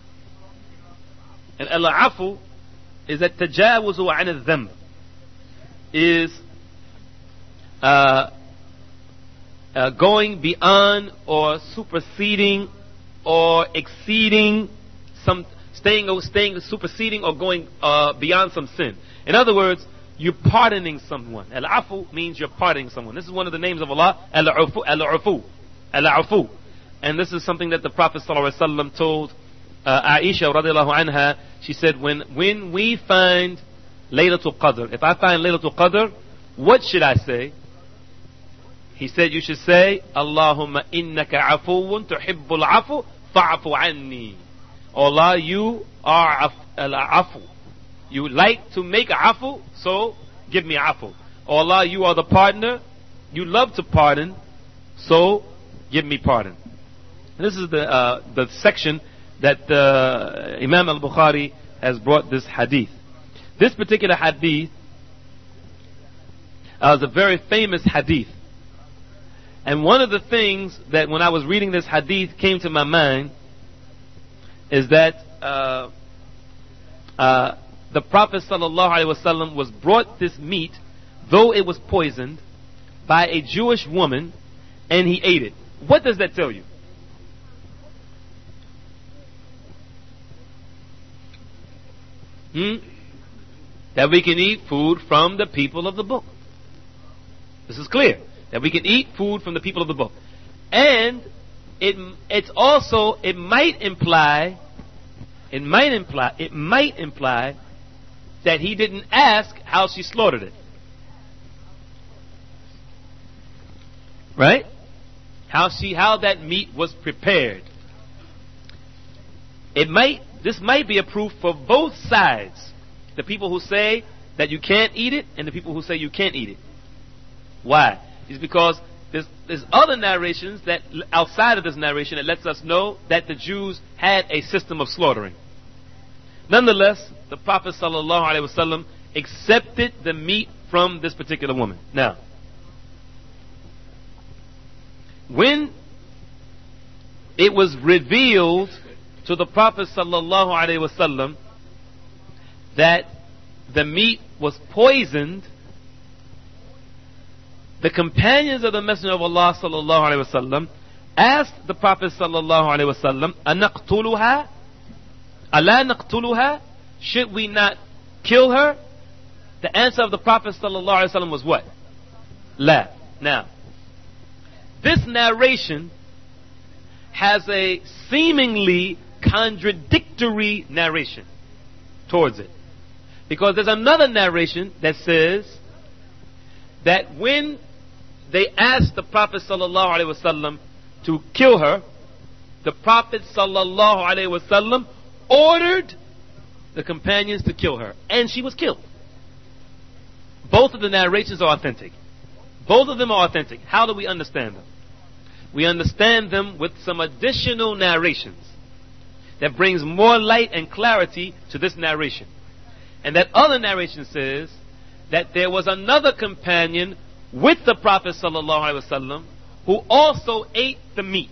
And al-afu is that tajawuzu an al-dhanb, is uh, uh, going beyond or superseding or exceeding some, staying or staying superseding or going uh, beyond some sin. In other words, you're pardoning someone. Al-afu means you're pardoning someone. This is one of the names of Allah, Al-afu, Al-afu, Al-afu. And this is something that the Prophet ﷺ told uh, Aisha radiallahu anha. She said, when when we find Laylatul Qadr, if I find Laylatul Qadr, what should I say? He said, you should say, Allahumma innaka afuun tuhibbul afu fa'afu anni. Allah, you are al-afu. You like to make afu, so give me afu. Allah, you are the partner. You love to pardon, so give me pardon. This is the uh, the section that uh, Imam al-Bukhari has brought this hadith. This particular hadith uh, is a very famous hadith. And one of the things that when I was reading this hadith came to my mind is that uh, uh, the Prophet sallallahu alaihi wasallam was brought this meat, though it was poisoned, by a Jewish woman, and he ate it. What does that tell you? Hmm? That we can eat food from the people of the book. This is clear. That we can eat food from the people of the book. And it it's also, it might imply, it might imply, it might imply that he didn't ask how she slaughtered it. Right? How she, how that meat was prepared. It might, this might be a proof for both sides. The people who say that you can't eat it, and the people who say you can't eat it. Why? It's because there's, there's other narrations that outside of this narration that lets us know that the Jews had a system of slaughtering. Nonetheless, the Prophet sallallahu alaihi wasallam accepted the meat from this particular woman. Now, when it was revealed to the Prophet sallallahu alaihi wasallam that the meat was poisoned, the companions of the Messenger of Allah sallallahu alaihi wasallam asked the Prophet sallallahu alaihi wasallam, "Anaqtuluha? Ala naqtuluha? Should we not kill her?" The answer of the Prophet sallallahu alaihi wasallam was what? La. Now, this narration has a seemingly contradictory narration towards it, because there's another narration that says that when they asked the Prophet sallallahu alaihi wasallam to kill her, the Prophet sallallahu alaihi wasallam ordered the companions to kill her, and she was killed. Both of the narrations are authentic. Both of them are authentic. How do we understand them? We understand them with some additional narrations that brings more light and clarity to this narration. And that other narration says that there was another companion with the Prophet sallallahu alaihi wasallam who also ate the meat.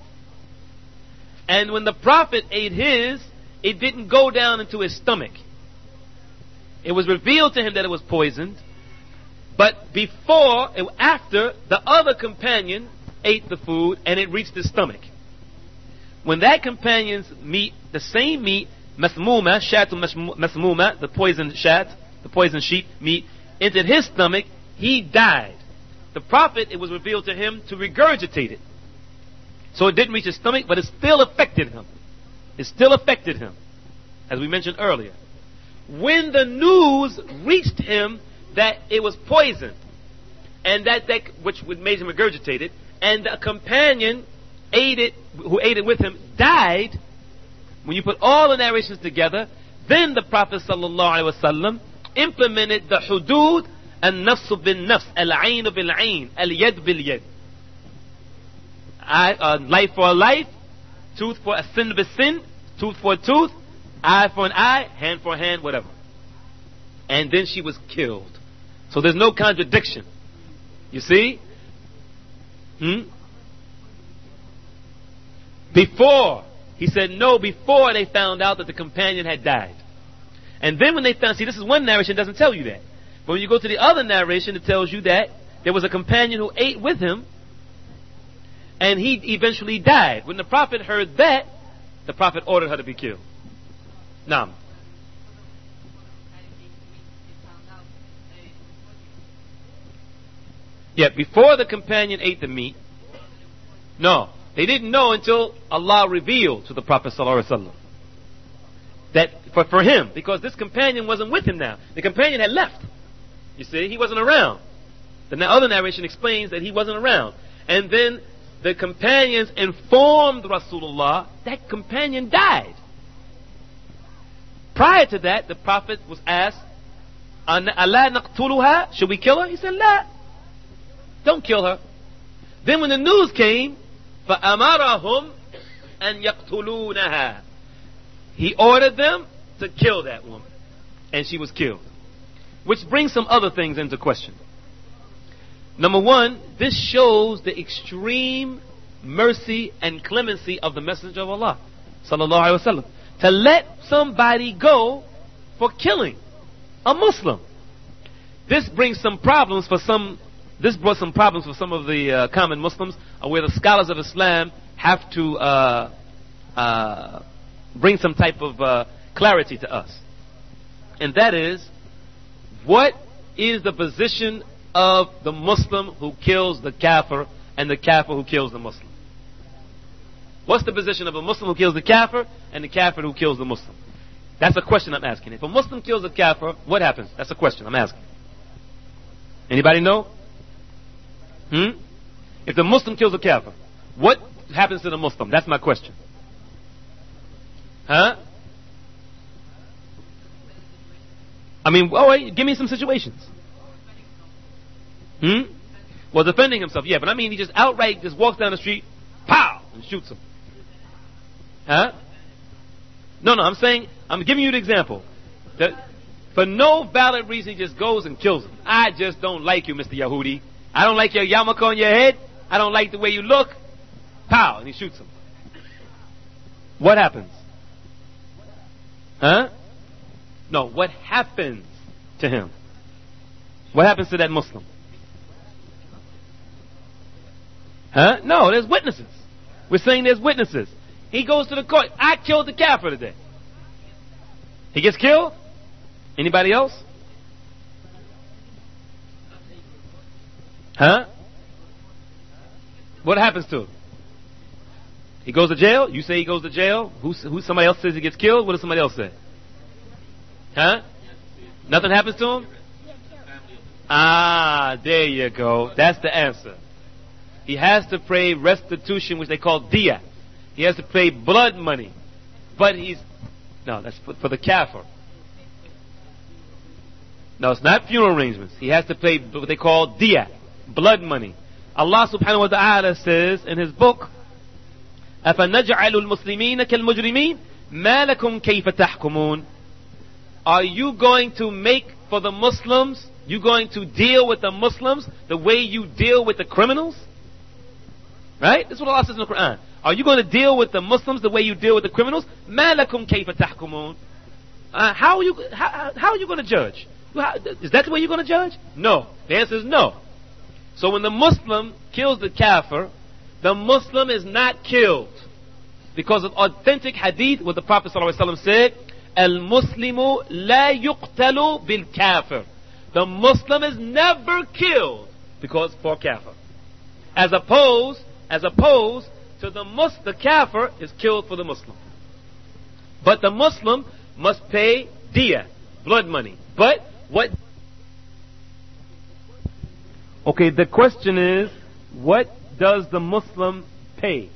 And when the Prophet ate his, it didn't go down into his stomach. It was revealed to him that it was poisoned. But before, after, the other companion ate the food and it reached his stomach. When that companion's meat, the same meat, masmuma, shatu masmuma, the poisoned shat, the poisoned sheep meat, entered his stomach, he died. The Prophet, it was revealed to him to regurgitate it. So it didn't reach his stomach, but it still affected him. It still affected him, as we mentioned earlier. When the news reached him that it was poisoned, and that, that which made him regurgitate it, and the companion ate it, who ate it with him, died. When you put all the narrations together, then the Prophet sallallahu alaihi wasallam implemented the hudud and nafs bin nafs, al-ayn bil ayn, al-yad bil yad. Eye, uh, life for a life, tooth for a sin for sin, tooth for a tooth, eye for an eye, hand for a hand, whatever. And then she was killed. So there's no contradiction. You see? Hmm? Before, he said no, before they found out that the companion had died. And then when they found, see, this is one narration that doesn't tell you that. But when you go to the other narration, it tells you that there was a companion who ate with him, and he eventually died. When the Prophet heard that, the Prophet ordered her to be killed. Naam. Yeah, before the companion ate the meat, no, they didn't know until Allah revealed to the Prophet sallallahu alaihi wasallam that for, for him, because this companion wasn't with him now. The companion had left. You see, he wasn't around. The other narration explains that he wasn't around. And then the companions informed Rasulullah that companion died. Prior to that, the Prophet was asked, Allah naqtuluha, should we kill her? He said, La, don't kill her. Then when the news came, فَأَمَرَهُمْ أَنْ يَقْتُلُونَهَا, he ordered them to kill that woman. And she was killed. Which brings some other things into question. Number one, this shows the extreme mercy and clemency of the Messenger of Allah sallallahu alaihi wasallam, to let somebody go for killing a Muslim. This brings some problems for some. This brought some problems for some of the uh, common Muslims, uh, where the scholars of Islam have to uh, uh, bring some type of uh, clarity to us, and that is, what is the position of the Muslim who kills the kafir and the kafir who kills the Muslim? What's the position of a Muslim who kills the kafir and the kafir who kills the Muslim? That's a question I'm asking. If a Muslim kills a kafir, what happens? That's a question I'm asking. Anybody know? Hmm? If the Muslim kills a kafir, what happens to the Muslim? That's my question. Huh? I mean, oh wait, give me some situations. Hmm? Well, defending himself, yeah, but I mean, he just outright just walks down the street, pow, and shoots him. Huh? No, no, I'm saying, I'm giving you the example. That for no valid reason, he just goes and kills him. I just don't like you, Mister Yahudi. I don't like your yarmulke on your head. I don't like the way you look. Pow, and he shoots him. What happens? Huh? No, what happens to him? What happens to that Muslim? Huh? No, there's witnesses. We're saying there's witnesses. He goes to the court. I killed the kafir today. He gets killed? Anybody else? Huh? What happens to him? He goes to jail? You say he goes to jail? Who, who somebody else says he gets killed? What does somebody else say? Huh? Nothing happens to him? Ah, there you go. That's the answer. He has to pay restitution, which they call diya. He has to pay blood money. But he's... No, that's for, for the kafir. No, it's not funeral arrangements. He has to pay what they call diya, blood money. Allah subhanahu wa ta'ala says in his book, أَفَنَجْعَلُ الْمُسْلِمِينَ كَالْمُجْرِمِينَ مَا لَكُمْ كَيْفَ تَحْكُمُونَ. are you going to make for the Muslims, you going to deal with the Muslims the way you deal with the criminals? Right? This is what Allah says in the Quran. Are you going to deal with the Muslims the way you deal with the criminals? مَا لَكُمْ كَيْفَ تَحْكُمُونَ uh, How are you, how, how are you going to judge? How, is that the way you're going to judge? No. The answer is no. So when the Muslim kills the kafir, the Muslim is not killed. Because of authentic hadith, what the Prophet ﷺ said, Al-Muslimu la yuqtalu bil kafir. The Muslim is never killed because for kafir. As opposed, as opposed to the Mus, the kafir is killed for the Muslim. But the Muslim must pay diya, blood money. But what? Okay, the question is, what does the Muslim pay?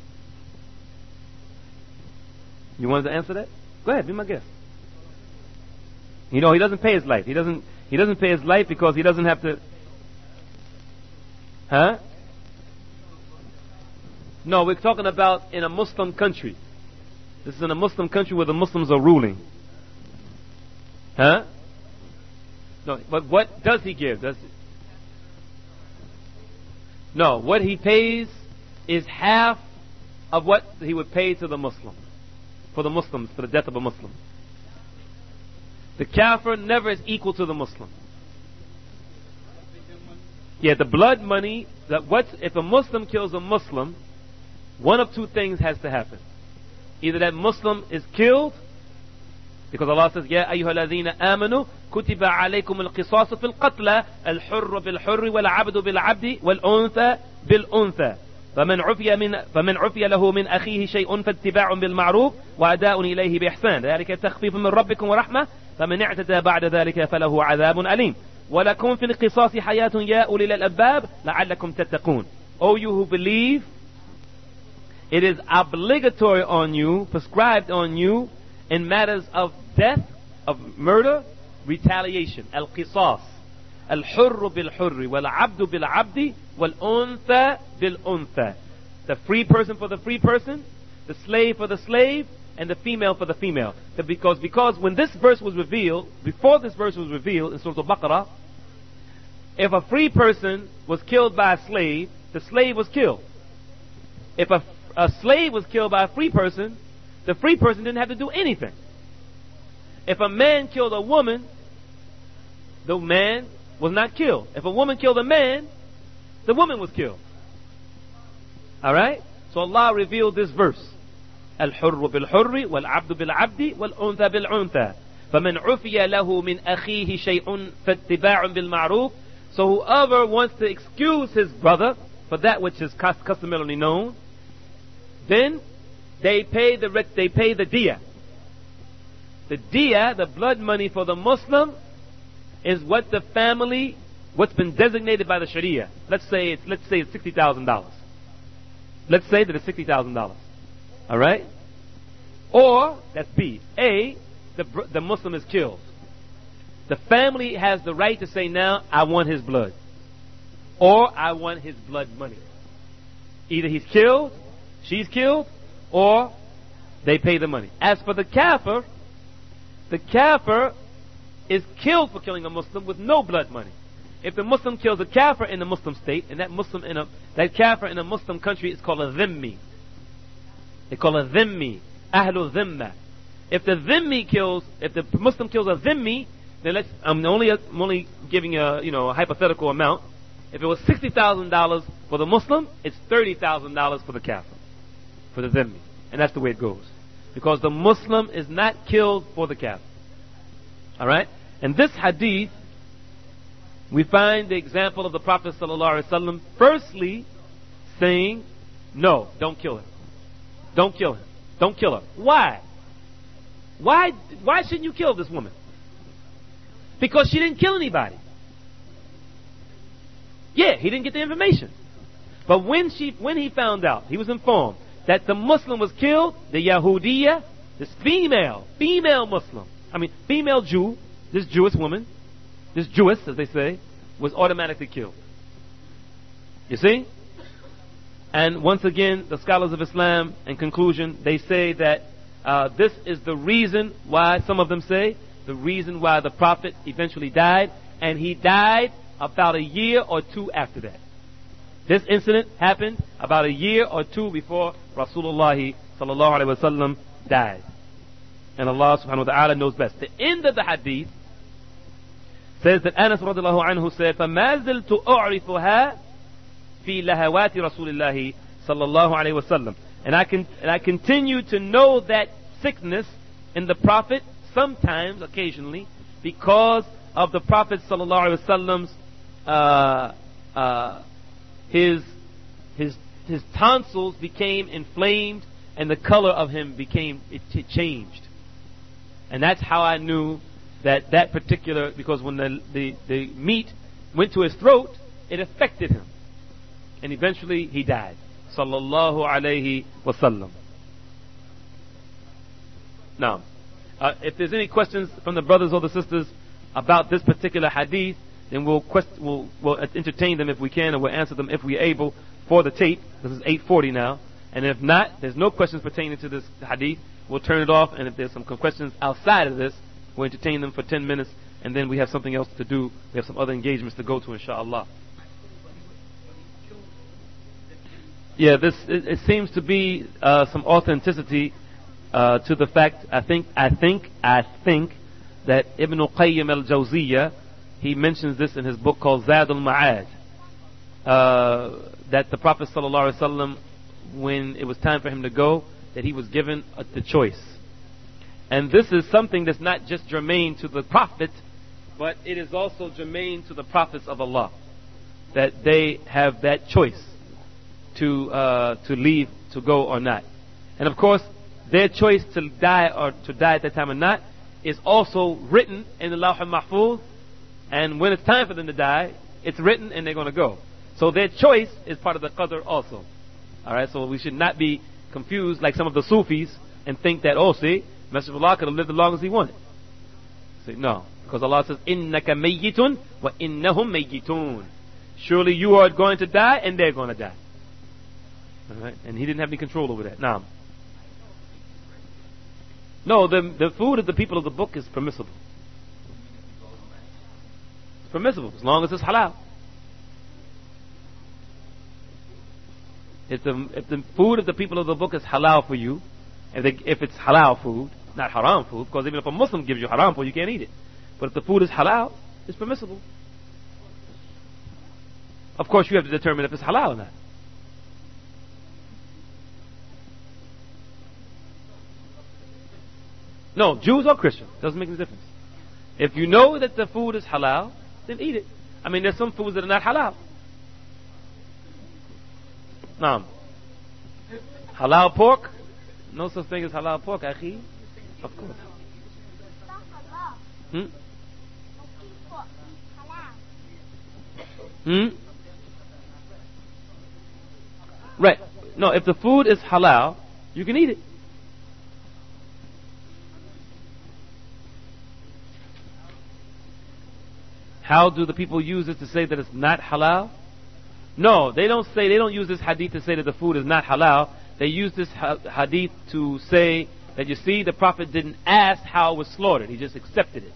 You wanted to answer that? Go ahead, be my guest. You know, he doesn't pay his life. He doesn't. He doesn't pay his life because he doesn't have to. Huh? No, we're talking about in a Muslim country. This is in a Muslim country where the Muslims are ruling. Huh? No, but what does he give? Does he? No, what he pays is half of what he would pay to the Muslim. For the Muslims, for the death of a Muslim. The kafir never is equal to the Muslim. Yeah, the blood money, that what if a Muslim kills a Muslim, one of two things has to happen. Either that Muslim is killed, because Allah says, Ya ayyuhalladhina amanu, kutiba alaykum al-qisasu fil qatla, al-hurru bil-hurri, wal-abdu bil-abdi, wal-untha bil-untha. فمن عفي من فمن عفي له من أخيه شيء فاتباع بالمعروف وأداء إليه بإحسان ذلك تخفيف من ربكم ورحمة فمن اعتدى بعد ذلك فله عذاب أليم ولكم في القصاص حياة يا أولي الألباب لعلكم تتقون. O you who believe, it is obligatory on you, prescribed on you in matters of death, of murder, retaliation. Al-qisas. Al-hurru bil-hurri wal-abdu bil-abdi wal-untha bil-untha. The free person for the free person, the slave for the slave, and the female for the female. Because, because when this verse was revealed, before this verse was revealed in Surah Al-Baqarah, if a free person was killed by a slave, the slave was killed. If a, a slave was killed by a free person, the free person didn't have to do anything. If a man killed a woman, the man was not killed. If a woman killed a man, the woman was killed. Alright? So Allah revealed this verse. Al-hurru bil-hurri, wal-abdu bil-abdi, wal-untha bil-untha. فَمَنْ عُفِيَ لَهُ مِنْ أَخِيهِ شَيْءٌ فَاتِّبَاعٌ بِالْمَعْرُوفِ. So whoever wants to excuse his brother for that which is customarily known, then they pay the they pay the diya. The diya, the blood money for the Muslim, is what the family, what's been designated by the Sharia. Let's say it's let's say it's sixty thousand dollars. Let's say that it's sixty thousand dollars. All right. Or that's B. A, the the Muslim is killed. The family has the right to say, now I want his blood, or I want his blood money. Either he's killed, she's killed, or they pay the money. As for the kafir, the kafir is killed for killing a Muslim with no blood money. If the Muslim kills a kafir in a Muslim state, and that Muslim in a that kafir in a Muslim country is called a dhimmi. They call a dhimmi, ahlu dhimma. If the dhimmi kills, if the Muslim kills a dhimmi, then let's. I'm only I'm only giving a you know a hypothetical amount. If it was sixty thousand dollars for the Muslim, it's thirty thousand dollars for the kafir, for the dhimmi, and that's the way it goes, because the Muslim is not killed for the kafir. All right. In this hadith, we find the example of the Prophet sallallahu alaihi wasallam. Firstly, saying, "No, don't kill her. Don't kill her. Don't kill her." Why? Why? Why shouldn't you kill this woman? Because she didn't kill anybody. Yeah, he didn't get the information. But when she, when he found out, he was informed that the Muslim was killed, the Yahudiya, this female, female Muslim, I mean, female Jew, this Jewish woman, this Jewess, as they say, was automatically killed. You see? And once again, the scholars of Islam, in conclusion, they say that uh, this is the reason why some of them say the reason why the Prophet eventually died, and he died about a year or two after that. This incident happened about a year or two before Rasulullah sallallahu alaihi wasallam died. And Allah subhanahu wa ta'ala knows best. The end of the hadith says that Anas radiallahu anhu said, فَمَا زِلْتُ أُعْرِفُهَا فِي لَهَوَاتِ رَسُولِ اللَّهِ صلى الله عليه وسلم. And I can, and I continue to know that sickness in the Prophet sometimes, occasionally, because of the Prophet sallallahu alaihi wasallam's uh, uh, his his his tonsils became inflamed and the color of him became it, it changed. And that's how I knew that that particular, because when the, the the meat went to his throat, it affected him, and eventually he died. Sallallahu alayhi wasallam. Now, uh, if there's any questions from the brothers or the sisters about this particular hadith, then we'll, quest- we'll, we'll entertain them if we can, and we'll answer them if we're able for the tape. This is eight forty now. And if not, there's no questions pertaining to this hadith, we'll turn it off. And if there's some questions outside of this, we'll entertain them for ten minutes. And then we have something else to do. We have some other engagements to go to, inshallah. Yeah, this it, it seems to be uh, some authenticity uh, to the fact. I think, I think, I think that Ibn Qayyim al-Jawziyya, he mentions this in his book called Zad al-Ma'ad, uh, that the Prophet sallallahu alaihi wasallam, when it was time for him to go, that he was given uh, the choice. And this is something that's not just germane to the Prophet, but it is also germane to the Prophets of Allah, that they have that choice to uh, to leave, to go or not. And of course, their choice to die or to die at that time or not is also written in the Lawh al-Mahfuz. And when it's time for them to die, it's written and they're going to go. So their choice is part of the qadr also. Alright, so we should not be confused like some of the Sufis and think that, oh, see, Messenger of Allah could have lived as long as he wanted. See, no. Because Allah says, إِنَّكَ مَيِّتٌ وَإِنَّهُمْ مَيِّتُونَ. Surely you are going to die and they're going to die. Alright, and he didn't have any control over that. Now, no, the, the food of the people of the book is permissible. It's permissible as long as it's halal. If the, if the food of the people of the book is halal for you, if, they, if it's halal food, not haram food, because even if a Muslim gives you haram food, you can't eat it. But if the food is halal, it's permissible. Of course, you have to determine if it's halal or not. No, Jews or Christians, doesn't make any difference. If you know that the food is halal, then eat it. I mean, there's some foods that are not halal. Naam. Halal pork? No such thing as halal pork, akhi. Of course. Hmm? Hmm? Right. No, if the food is halal, you can eat it. How do the people use it to say that it's not halal? No, they don't say, they don't use this hadith to say that the food is not halal. They use this hadith to say that, you see, the Prophet didn't ask how it was slaughtered. He just accepted it.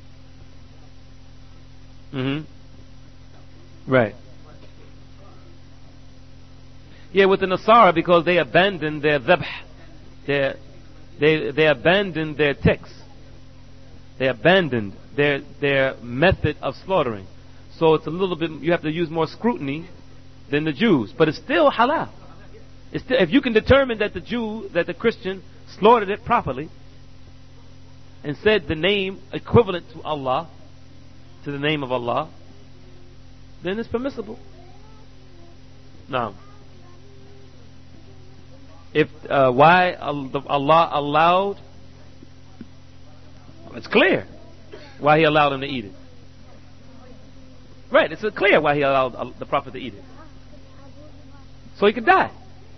Mm-hmm. Right. Yeah, with the Nasara, because they abandoned their dhabh. Their, they, they abandoned their texts. They abandoned their their method of slaughtering. So it's a little bit, you have to use more scrutiny than the Jews. But it's still halal. It's still, if you can determine that the Jew, that the Christian slaughtered it properly and said the name equivalent to Allah, to the name of Allah, then it's permissible. Now, if uh, why Allah allowed, it's clear why he allowed him to eat it. Right, it's clear why he allowed the Prophet to eat it. So he could die.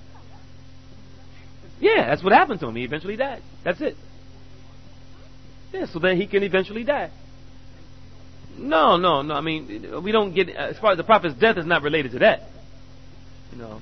Yeah, that's what happened to him. He eventually died. That's it. Yeah, so then he can eventually die. No, no, no. I mean, we don't get, as far as the Prophet's death is not related to that. You know.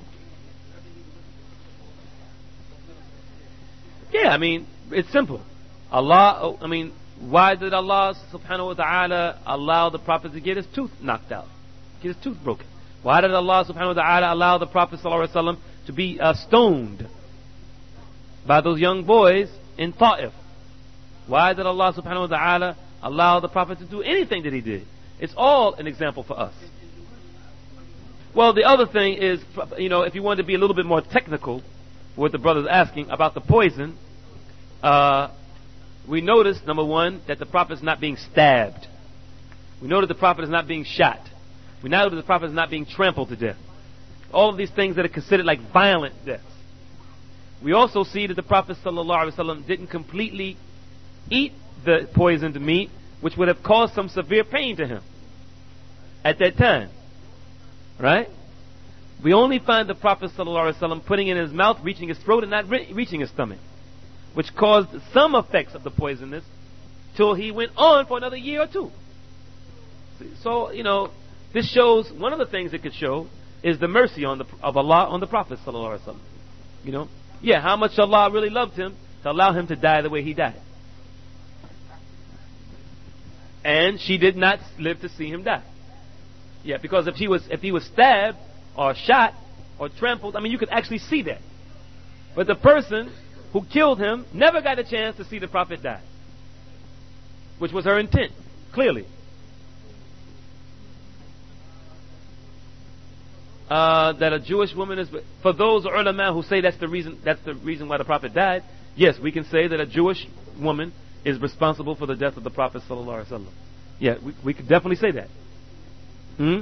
Yeah, I mean, it's simple. Allah, I mean, Why did Allah subhanahu wa ta'ala allow the Prophet to get his tooth knocked out? Get his tooth broken? Why did Allah subhanahu wa ta'ala allow the Prophet sallallahu alaihi wasallam to be uh, stoned by those young boys in Ta'if? Why did Allah subhanahu wa ta'ala allow the Prophet to do anything that he did? It's all an example for us. Well, the other thing is, you know, if you want to be a little bit more technical, what the brother's asking about the poison, uh, we notice, number one, that the Prophet is not being stabbed. We know that the Prophet is not being shot. We know that the Prophet is not being trampled to death. All of these things that are considered like violent deaths. We also see that the Prophet sallallahu alaihi wasallam didn't completely eat the poisoned meat, which would have caused some severe pain to him at that time. Right? We only find the Prophet sallallahu alaihi wasallam putting it in his mouth, reaching his throat, and not re- reaching his stomach, which caused some effects of the poisonous till he went on for another year or two. So, you know, this shows, one of the things it could show is the mercy on the, of Allah on the Prophet sallallahu alaihi wasallam. You know, yeah, how much Allah really loved him to allow him to die the way he died. And she did not live to see him die. Yeah, because if he was if he was stabbed or shot or trampled, I mean, you could actually see that. But the person who killed him never got a chance to see the Prophet die, which was her intent, clearly. Uh, that a Jewish woman is, for those ulama who say that's the reason that's the reason why the Prophet died, yes, we can say that a Jewish woman is responsible for the death of the Prophet sallallahu alaihi wasallam. Yeah, we, we could definitely say that. Hmm?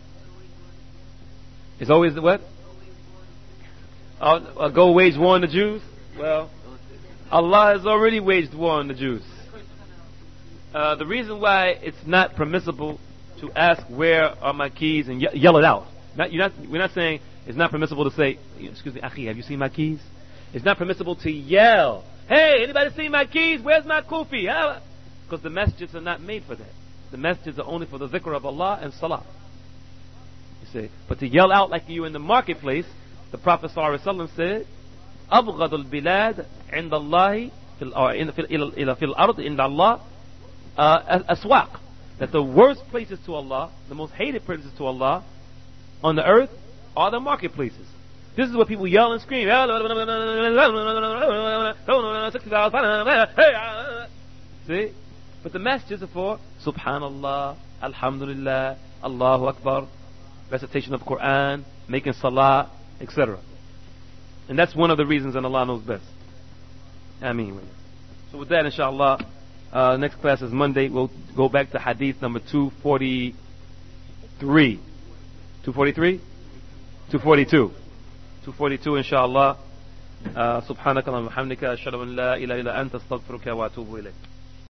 It's always the what? Uh, uh, go wage war on the Jews? Well, Allah has already waged war on the Jews. Uh, the reason why it's not permissible to ask where are my keys and ye- yell it out. Not, you're not, we're not saying it's not permissible to say, excuse me, Akhi, have you seen my keys? It's not permissible to yell, hey, anybody seen my keys? Where's my kufi? Because the masjids are not made for that. The masjids are only for the dhikr of Allah and salah. You see, but to yell out like you in the marketplace, the Prophet sallallahu alaihi wasallam said, أبغض البلاد عند الله في الأرض عند الله أسواق. That the worst places to Allah, the most hated places to Allah on the earth are the marketplaces. This is where people yell and scream. See? But the masjids are for Subhanallah, Alhamdulillah, Allahu Akbar, recitation of Quran, making salah, et cetera. And that's one of the reasons, and Allah knows best. Ameen. So with that, inshallah, uh, next class is Monday. We'll go back to hadith number two forty-three. two forty-three? two forty-two. two forty-two, inshallah. Uh, Subhanaka Allahumma wa bihamdika ashhadu an la ilaha illa anta astaghfiruka wa atubu ilayk.